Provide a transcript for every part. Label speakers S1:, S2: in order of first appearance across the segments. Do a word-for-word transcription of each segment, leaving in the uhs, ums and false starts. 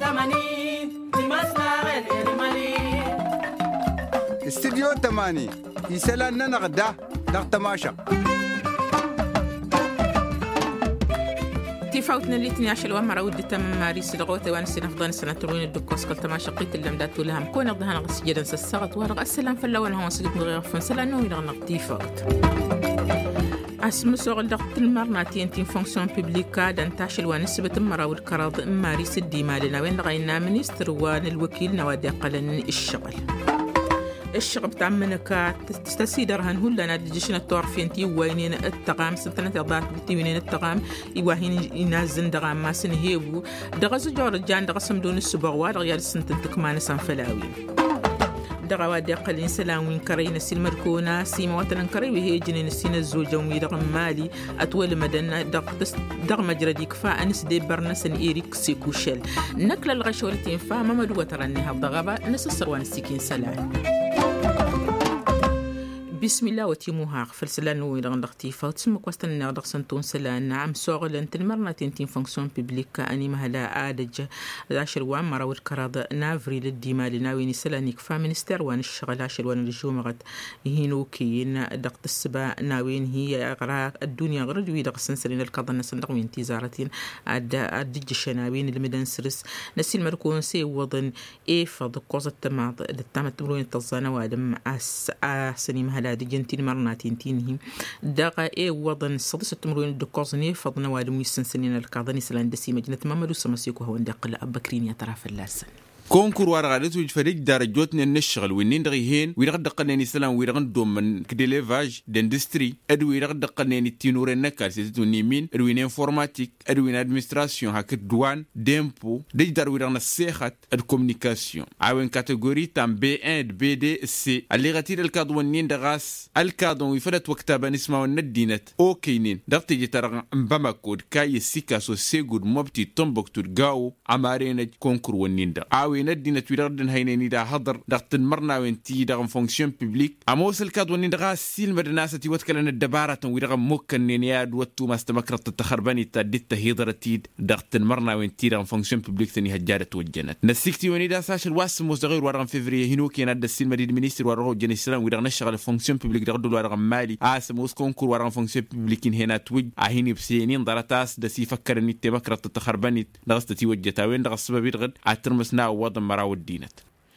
S1: استديو تماني يسألنا نغدا نغتماشا
S2: تفاوتنا اللي تنياش الوام مرود تم ماريس لغوته وان سنفضان سنة تلوين الدكوس قلت ما شقيت اللي مدات لهم كون أضهنا غس جدا سسقت ورق السلام فلوان هو سقط مغير فنسلا نوي لغنق تفاوت اسم سوغل دقت المرناتين تين فونكسيون بوبليكا دانتاش الوان سبت مراود كراض ماريس الديمالنا وين لغينا منيستر وان الوكيل نوادي قلن الشغل الشغب تعمنك تستسيدرهن هلا ندجشنا الطرفين تي وينين التقام سنتنا تضات تيوينين التقام يواهين ينازن دغام ما سنهيبو دغز جور جان دغسم دون السبوع رغيال سنتن تكمان سنفلاوي دغوادي قلين سلاوين كرين السين مركونا سيما وطن كري وهي جنين السين الزوجة وميدغم مالي أطول مدن دغ دغ مجردي كفاء أنس دي برنسن إيريك سيكوشل نكل الغشولتين فاما مدوة ترنيها بضغبة نسسر وانسيكين سلام بسم الله وتيموها فلسلان ويلغن لغتيفا وتسمك وستنى لغ سنتون سلان نعم سوغل انت المرنا تنتين فونكسيون بيبليك اني مهلا آدج داشر وان مراود كراض نافري للديمال ناويني سلانيك فامنستر وان الشغل عشر وان الجومغت هينوكين دقت السبا ناوين هي اغراق الدنيا غرد ويلغ سنسلين الكضن سندق من تيزارتين ادج الشناوين المدن سرس نسي المركون سي وضن ايفا دقوز التماط التامت تمرون التظانا وادم اس اسني مهلا دجنتين مرناتين تينهم دقا اي وضن صدس التمرين الدكوزني فضنا وادم يسنسنين الكاظني سلاندسي مجنة مامدو سمسيكو هو اندقل أبكرين يطرف اللاسن
S3: كونكور ورغالت وجفريج درجاتنا نشغل وينين دغيهين ويرغد دقناني سلام ويرغد دوم من كديليفاج دندستري ادو ويرغد دقناني تينور نكال سيتو نيمين ادوين انفورماتيك ادوين ادمنستراسيون هاك دوان ديمبو دي دار ويرغنا السيخات الكومونيكاسيون عاون كاتيجوري تام بي واحد بي دي سي اللي غتير الكادوانين دغاس الكادون ويفدت وكتابا نسمعوا الندينت اوكينين دغتي جترغ مبامكود كاي سيكاسو سيغود موبتي تومبوكتو غاو عمارين كونكور ونين دا ندينا تwirdن هينني دا حضر دقت مرنا وانتي دا فونكسيون بوبليك اموس الكادوني دا سيل مدناستي وتكلن الدباره ويرغ ممكن ياد وتو ماستمكرت التخرباني تدت هيدرتي دقت مرنا وانتي دا فونكسيون بوبليك ثاني هجارت وجنت نسيكتي وني دا ساش الواس مصغير ورغم فيفري هنو كي ند السيل مدير مينستر ورغ جن السلام ويرغ نشغل فونكسيون بوبليك دا دول ورغ مالي اسموس كونكور ورغ فونكسيون بوبليك هنا توج اهيني بسينين درتاس دا سي فكرني تمكرت التخرباني دغستي وجتا وين دغ السبب يدغد اترمسنا وضم مراود دينت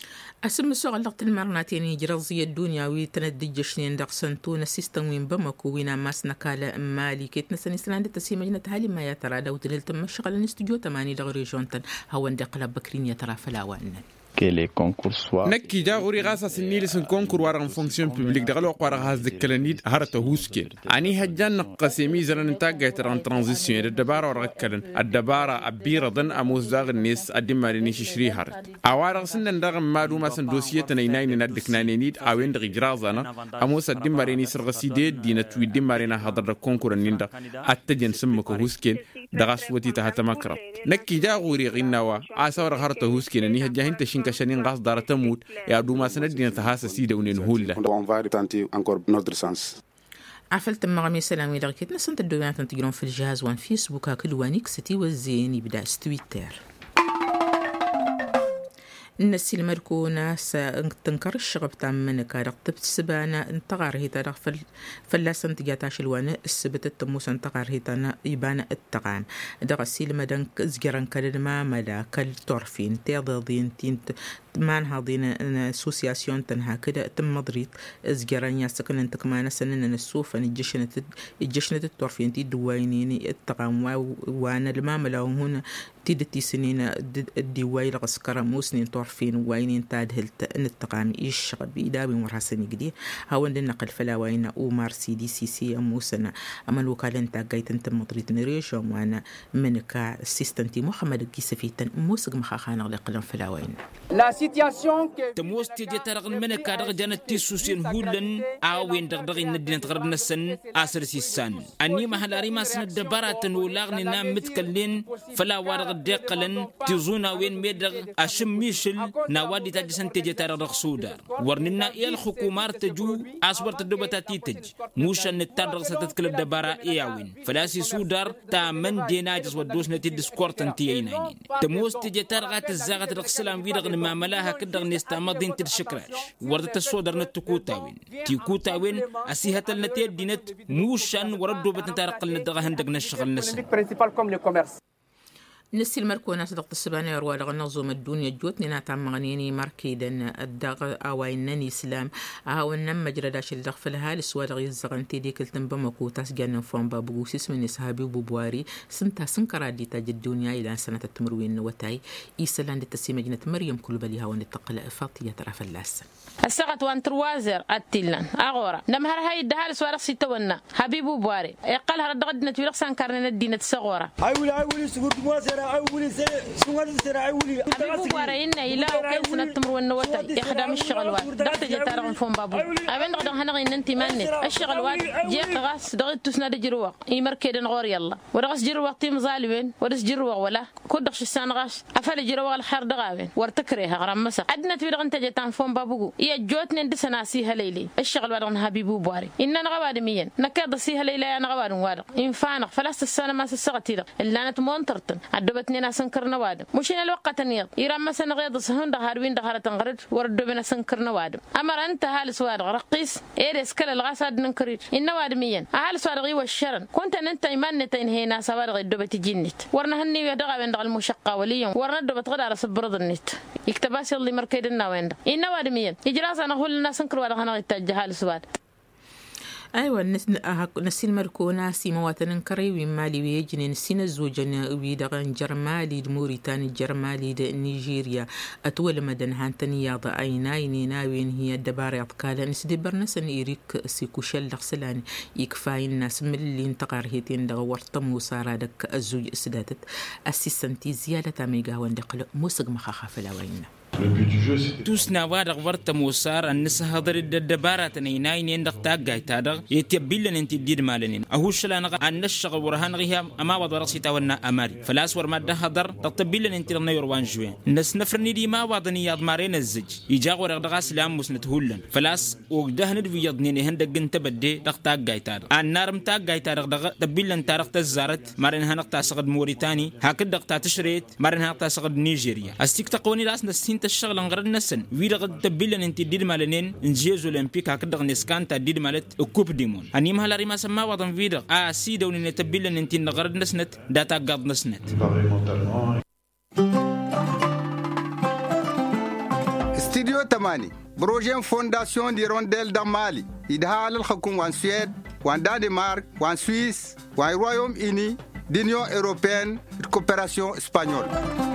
S2: اسم السوق لقت المرناتين يجرزي الدنيا ويتندج شنين دقسنتون السيستم وين بمكو وين ماس نكاله مالي كيت نسني سلاند تسي مجنة هالي ما يترى لو دللت مشغل الاستوديو تماني دغري جونتن هو اندقل بكرين يترى فلا وان
S4: que les concours soient
S3: نكي جا غوري غاسا سنيل سن كونكور وارن فونكسيون بوبليك دغلو قوار غاز دكلنيد هرته هوسكي اني هجان قسمي زرن انتاج تران ترانزيسيون الدباره وركلن الدباره ابير ضن اموز داغ الناس ادمارني شري هرت اوار سن دغ مادو ما سن دوسيه تنينين ندكنانيد اوين دغ جرازانا اموس ادمارني سرغسيدي دينا توي دمارنا هدر كونكور نيندا اتجن سمكو هوسكي دغاس وتي تحت مكرب نكي جا غوري غيناوا اسور هرته هوسكي ني هجان تشين كشنين غاز دار تموت يا دوما سندنا تهاس سيده ونهول
S5: on va tenter encore notre sens
S2: عفلت مغامي سلامي لغيت نسنت الدوينات تنتجرون في الجهاز وان فيسبوك كل وانيك ستي والزين يبدا تويتر الناس المركونة تنكر الشغب تامنك رقبت السبانة انتغار هيتا فل فلاسن تجاتاش الوانا السبت التموس انتغار هيتا يبان التقام دغسي المدن زجران كلمة ملا كالتورفين تيضاضين تين مان هذين اسوسياسيون تنها كده تم مضريت زجران ياسكن انت كمان سنن السوف ان الجشنة الجشنة التورفين تي دوينين التقام وانا الماملا هنا تيدتي سنين الدواي لغسكرة موسنين طرفين وينين تادهلت ان التقام ايش بيدا بمراسني جديد هاو ان النقل فلا وين اومار سي دي سي سي موسنا اما الوكالة انت جايت انت مطريت نريش وانا منك اسيستنتي محمد الكيسفيتن موسق مخاخانا لقلم فلا وين
S6: لا سيتياسيون
S7: تموس تيجي ترغ منك دغ جنت تيسوسين هولن اوين دغدغ ندين تغرب نسن اسرسي السن اني ما هلاري ما سن دبرات ولاغني نام متكلين فلا ورغ دقلن تزونا وين ميدغ اشم ميشل هول نوادي تجسن تجي تارغ سودار ورننا إيه الحكومة تجو أصبر تدوبة تيتج موش أن التارغ ستتكلب دبارة إياوين فلاسي سودار تا من ديناجس ودوس نتي ديسكورت انتيينين تموس تجي تارغ تزاغت رقسلام فيرغ نماملاها كدغ نستامدين ترشكراش وردت السودر نتكوتاوين تيكوتاوين أسيهة النتي دينت موشان وردو بتنتارق الندغة هندق نشغل نسن
S2: نسي المركو ناس دقت السبانة يروى لغا نظم الدنيا جوتني ناتعم مغنيني ماركيدا الدغ أوينني سلام أهو النم مجرى داش الدغ فلها لسوا لغي الزغنتي دي كلتن بمكو تاس جانا فون بابوسيس من نسهابي وبوبواري سنتا سنكرا دي تاج الدنيا إلى سنة التمروين وتاي إيسالان دي تسي مجنة مريم كل بليها ونتقل فاطية طرف اللاس
S6: السقط وان تروازر التلان أغورا نمهر هاي الدهال سوارق ستونا حبيبو بواري يقال هرد غد نتويلق سانكارنا الدينة الصغورة
S8: أولي أولي سقط موازر أولي سنغاد سر أولي
S6: حبيبو بواري إنا إلا وكين سنة تمروين وتاي يخدم الشغل واد دقت جتارغن فون بابو أبين غدن هنغي ننتي مانت الشغل واد جيق غاس دغت تسنا دجروق إيمر كيدن غور يلا ورغس جروق تيم ظالوين ورس جروق ولا كودخش السان غاس أفل جروق الحر دغاوين ورتكريها غرام مسا أدنا تويلغن تجتان فون بابو يا جوتني ندي سناسيها ليلي الشغل وادغن حبيبو بواري إننا نغواد مين نكاد سيها ليلي أنا غواد واد إنفانق فلاست السنة ما سسقتي إلا نتمونترتن عدبتني ناس سنكرنا وادم مشين الوقت نيض يرام مثلا غيض سهون دهاروين دهارة تنغرد وردو بنا سنكرنا وادم أمر أنت هالس واد رقيس إيرس كل الغاساد ننكرير إن وادميا هالس واد غيو الشرن كنت أنت إيمان نتين هنا سواد غيدو بتجنت ورنا هني يدغى بين دغ المشقة وليهم ورنا دو بتغدى على سبرد النت يكتباس اللي مركيدنا وين إن وادميا إجراس أنا هو الناس سنكر واد غنا يتجه هالس واد
S2: أيوة نس نسين مركونا سي مواطن كري ومالي ويجن نسين الزوجنا ويدغن جرمالي موريتاني جرمالي نيجيريا أطول مدن هانتني ياض أيناي ناوين هي الدبارة أطكالا نسدي برنسن إيريك سيكوشل لغسلان يكفاين الناس من اللي انتقار هيتين دغور طمو صارادك الزوج اسداتت أسيسنتي زيادة ميغا وندقل موسق مخاخا في الأوين
S7: توسنا وارغ ورت موسار الناس هذر الدبارة تنيناين يندق تاجي تادر يتبيلن انت دير مالنين أهوش لنا أن الشغل ورهان غيها أما وضع رأسي تاونا أماري فلاس ورمادة هذر تطبيلن انت لنا يروان جوين الناس نفرني دي ما وضني يضمارين الزج يجا ورغ غاس لام مسنت هولن فلاس وقده ندوي يضنين هندق جنت بدي دق تاجي تادر النار متاجي تادر دق تبيلن تارق تزارت مارن هنق تاسقد موريتاني هكذا دق تاشريت مارن هنق تاسقد نيجيريا استيك تقوني راس نسين الشغل انغرد نسن ويرغد تبيلن انت دير مالنين نجيز اولمبيك هكذا نسكان تدير مالت كوب ديمون اني ما هلا ريما سما وضن فيدر ا سي دون تبيلن انت نغرد نسنت داتا قاد نسنت
S1: استديو تماني بروجين فونداسيون دي رونديل دا مالي يدها الحكومة وان سويد وان دنمارك وان سويس وان رويوم اني دينيون اوروبيان كوبيراسيون اسبانيول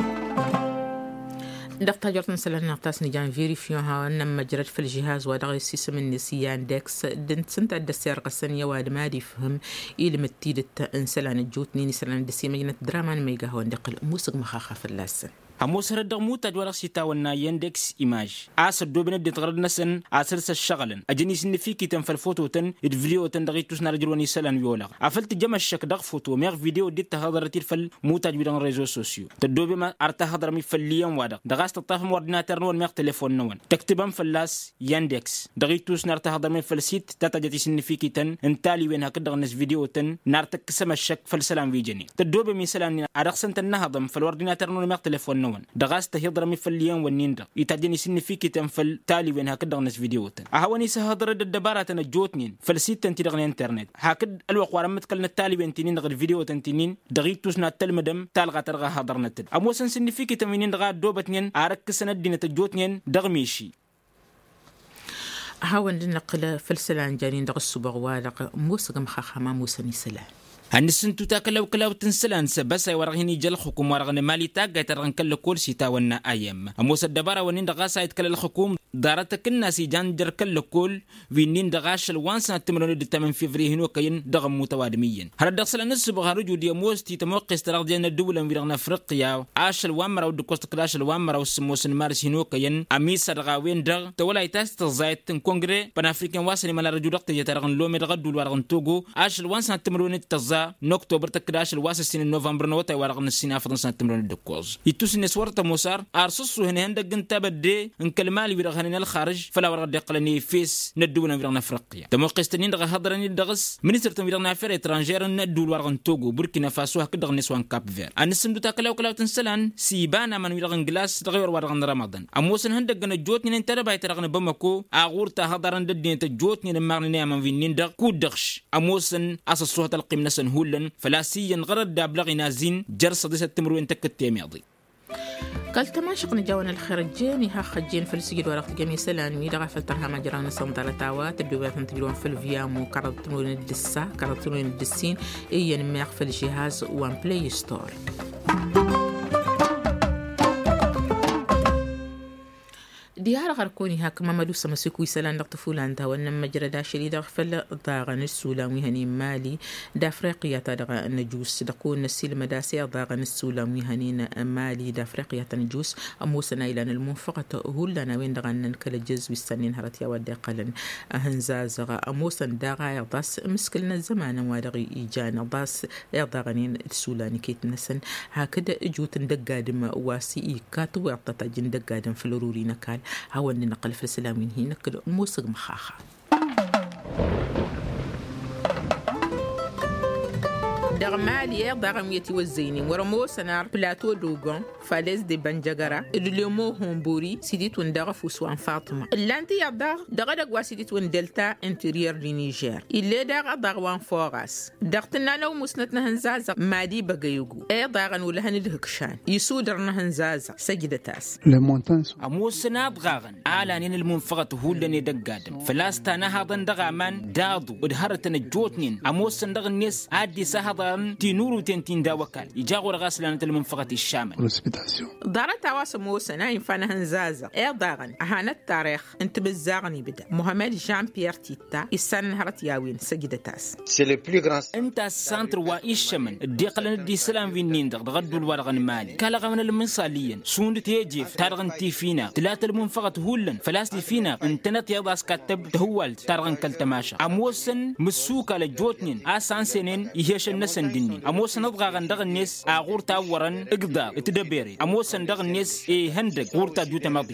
S2: دقتا جرتن سلان نقطاس نجان فيريفيوها نما جرت في الجهاز ودغي سيسم النسيان ديكس دنت سنت الدسير قسنيا واد ما دي فهم إلى متيدت انسلان الجوتني نسلان دسي مجنة درامان ميغا هو ندقل موسق مخاخا في اللاسن
S7: هموس هرد موتا جوارق سيتا ونا يندكس إيماج آسر دوبنا دي تغرد نسن آسر سشغلن أجني سنفيكي تن فالفوتو تن الفيديو تن دغي توسنا رجلوني سلان يولا عفلت جمع الشك دغ فوتو ميغ فيديو دي تهضرتي فال موتا جويدان ريزو سوسيو تدوبي ما ارتهضر مي فالليان وادا دغاس تطافم وردناتر نون ميغ تليفون نون تكتبان فلاس يندكس دغي توسنا ارتهضر مي فالسيت تاتا جاتي سنفيكي تن انتالي وين هكدغ نس فيديو تن نارتك سما الشك فالسلام فيجني تدوبي مي سلان ارخصن تنهضم فالوردناتر نون ميغ تليفون نون دغاس تهضر مي فالليان ونيندا يتاجني سنفيكي تن فالتالي وين هكدغ نس فيديو تن اهوني سهضر الدبارة تنجوتنين فالسيت تنتي دغني انترنت هكد الوق ورمت كلنا التالي وين تنين دغ الفيديو تنتينين دغي توسنا تلمدم تالغا ترغا هضرنت اموسن سنفيكي تمينين دغا دوبتنين ارك سندين تجوتنين دغميشي
S2: هاون نقل فلسلان جانين دغ الصبغ والق موسق مخاخما موسني سلان
S7: هنسنتو تاكلو كلاو تنسلان سبسا ورغني جل حكومة ورغن مالي تاقا ترغن كل كل سيتا ونا أيام أموس الدبارة ونين دغاسا يتكل الحكوم دارتك الناس جانجر كل كل وينين دغاش الوانسنا تمرون التمن في فريهن وكين دغم متوادميا هذا دخل الناس بغارجو دي موستي تموقع استراتيجية الدولة ويرغنا أفريقيا عاش الوامر أو دكوست كلاش الوامر أو السموس المارس هنو كين أميس الرغاوين دغ تولا يتاس تزايت كونغري بان أفريقيا واسني مال رجو دقت يترغن لومي دغدول ورغن توغو عاش الوانسنا تمرون التزا نوكتوبر تكلاش الواس سنة نوفمبر نوتا ورغن السنة فرنسا تمرون الدكوز يتوس نسورة موسار أرسوسو هنا هندق جنتابدي إن كلمالي ويرغن الخارج فلا ورغ دقلني فيس ندونا ويرغنا أفريقيا تموقع استنين دغ هضرني دغس منستر تمرون أفريقيا ترانجير ندول ورغن توغو بوركينا فاسو هكذا نسوان كاب فير أنسم دو تاكلاو كلاو تنسلان سيبانا من ويرغن جلاس تغير ورغن رمضان أموسن هندق جن جوتني انتر باي ترغن بمكو أغور تهضرن ددين تجوتني لمغني نعم في نندق كودخش أموسن أساسوها تلقيم نسن هولن فلاسيا غرد دابلغ نازين جرس ديس التمرين تكتي ماضي
S2: قال تماشق نجاونا الخير الجاني ها خجين فلسجد ورقت جميع سلان ويدغى فلترها مجرانا صندالة تاوات الدوات انتبلون في الفيامو كارتنون الدسا كارتنون الدسين ايا نميق في الجهاز وان بلاي ستور. ديار غركوني هاك مامدو سمسكوي سلان لطفولان تا ونما جردا شريدا فل ضاغن السولامي هني مالي دافريقيا تدغى النجوس دقون السيل مداسي ضاغن السولامي هني مالي دافريقيا تنجوس اموسنا الى المنفقه هولنا وين دغن كل جزء بالسنين هرت يا ودي قلن هنزازغا اموسن داغا يضاس مسكلنا الزمان وادغي ايجانا ضاس يضاغنين السولاني كيت نسن هكذا جوت دقادم واسي كاتو يعطتا جن دقادم فلوروري نكال هو أن نقل في السلامين هنا كده موسق مخاخة دغمالي دغميتي والزيني ورمو سنار بلاتو دوغون فاليز دي بنجاغرا ادليومو هومبوري سيديت وندغ فوسوان فاطمة اللانتي يدغ دغدغ واسيديت وان دلتا انتريور دي نيجير اللي دغ دغوان فوغاس دغتنا لو مسنتنا هنزازة مادي بغيوغو اي دغن ولا هندهكشان يسودرنا هنزازة سجدتاس
S7: امو سنا دغاغن آلانين المنفقة هولني دقادم فلاستانا هذا دغامان داضو ودهرتنا جوتنين امو سندغ الناس عادي سهضا تنورو تنتين دا وكال يجاغور غاسلانة المنفقة الشامل
S2: دارت واسمو سنا ينفانا هنزازة اي داغن اهانا التاريخ انت بالزاغني بدا محمد جان بيير تيتا يسان هرت ياوين سجدتاس
S7: انت السانتر وايشمن الديقلن دي سلام في نيندغ غدو الورغن مالي كالغا من المنصاليين سوند تيجيف تارغن تيفينا تلات المنفقة هولن فلاس فينا انتنت يضاس كاتب تهوالت تارغن كالتماشا اموسن مسوكا لجوتنين اسان سنين يهيش الناس ديني اموسن ضغا غندغ الناس اغور تاورن اقدار تدبيري اموسن دغ الناس اي هندق غورتا دوتا ماضي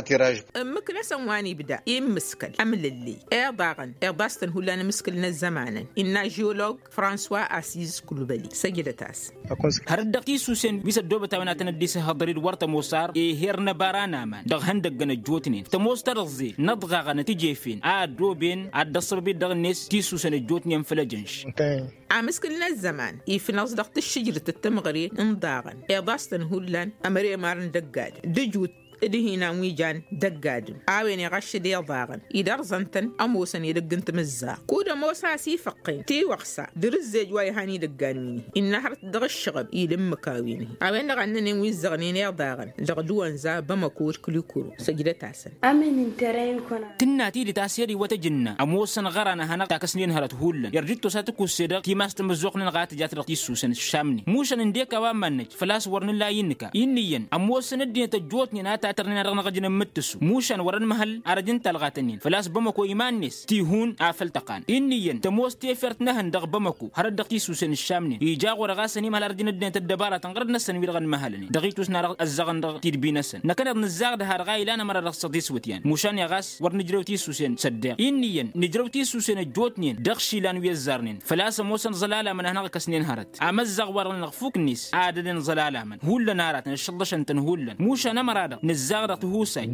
S2: مكنا سواني بدا يم مسكل امل اللي اي ضاغن اي باستن هولانا مسكلنا زمانا ان جيولوج فرانسوا اسيز كلوبالي سجدتاس
S7: هردقتي سوسن بيس دوبه تاوناتنا ديس هضريد ورتا موسار اي هيرنا بارانا مان دغ هندق غن جوتنين تموسترزي نضغا غن تجيفين ا دوبين ا دصربي دغ الناس تي سوسن جوتنين فلجنش
S2: عمسكلنا الزمان في نص ضغط الشجرة التمغري انضاغن إضاستن هولان أمري مارن دقاد دجوت إدي هنا ويجان دقاد عاوين يغش دي ضاغن إدار زنتن أموسن يدقن تمزا كودا موسى سيفقين تي وقسا درزيج واي هاني دقانويني إنهر دغ الشغب إلم مكاويني عاوين دغنن ويزغنين يضاغن دغدوان زا بمكور كليكورو سجدة تاسن
S9: أمين انترين كنا
S7: تناتي لتاسيري وتجنة أموسن غرانا هنا تاكسنين هرت هولن يرجيتو ساتكو السيدر تيماس تمزوقن غات جات رقيسو سن الشامني موشن انديكا وامنج فلاس ورن لا ينكا إنيا أموسن الدين تجوتني ناتا ترنين رغنا غجنا متسو موشن ورن محل أرجن تلغاتنين فلاس بمكو إيمانيس تيهون آفل تقان إنيا تموس تيفرت نهن دغ بمكو هرد دقيسو سن الشامني يجاغو رغاسني مهل أرجن الدين تدبارة تنغرد نسن ويرغن محلني دغيتوس نارغ الزغن دغ تيربي نسن نكن نزاغ ده هرغاي لانا مرة رغ صديس وتيان موشان يغاس ورن نجروتي سوسن صدق إنيا نجروتي سوسن جوتنين دغشي لان ويزارنين فلاس موسن زلالة من هنا كسنين هرت أمزغ ورن نغفوك النيس عاددين زلالة من هولا نارات نشلش انتن هولا موشا نمرادا نزاغ هوساي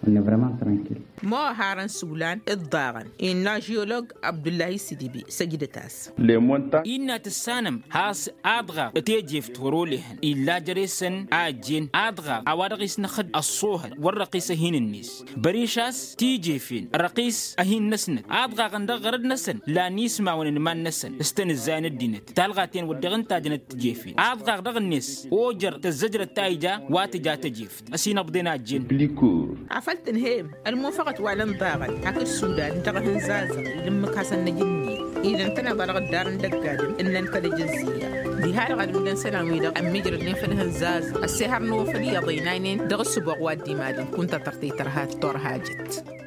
S2: مو هارن سولان الضاغن إن جيولوج عبد الله سيديبي سجدتاس
S7: إن تسانم هاس أدغى تيجيف تورولهن إلا جريسن آجين أدغى أوارغيس نخد الصوهر والرقيس هين النيس بريشاس تيجيفين الرقيس أهين نسند أدغى غندغ غرد نسن لا نيسما ونمان نسن استن الزين الدينت تالغاتين ودغن تاجنت تجيفين أدغى غدغ النيس أوجر تزجر التايجا واتجا تجيف أسين أبدنا جين
S2: فلتن هيم الموافقة وعلن ضاغن هاك السودان تغهن زازا لما كاسن نجني إذا انتنا برغ الدار ندقادم إنن كده جزية دي هذا غادي من سلام ويدا أميجر اللي فنهن زاز السهر نوفلي يضينين دغ السبوع وادي مادن كنت ترتي ترهات تور هاجت